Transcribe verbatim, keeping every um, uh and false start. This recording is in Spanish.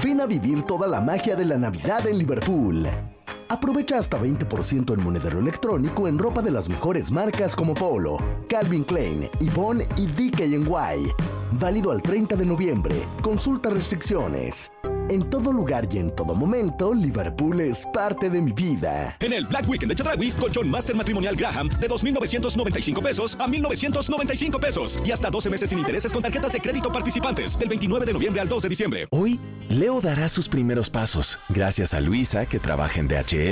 Ven a vivir toda la magia de la Navidad en Liverpool. Aprovecha hasta veinte por ciento en monedero electrónico en ropa de las mejores marcas como Polo, Calvin Klein, Yvonne y D K N Y. Válido al treinta de noviembre. Consulta restricciones. En todo lugar y en todo momento, Liverpool es parte de mi vida. En el Black Weekend de Chedraui, colchón Master Matrimonial Graham de dos mil novecientos noventa y cinco pesos a mil novecientos noventa y cinco pesos. Y hasta doce meses sin intereses con tarjetas de crédito participantes del veintinueve de noviembre al dos de diciembre. Hoy, Leo dará sus primeros pasos, gracias a Luisa, que trabaja en D H L.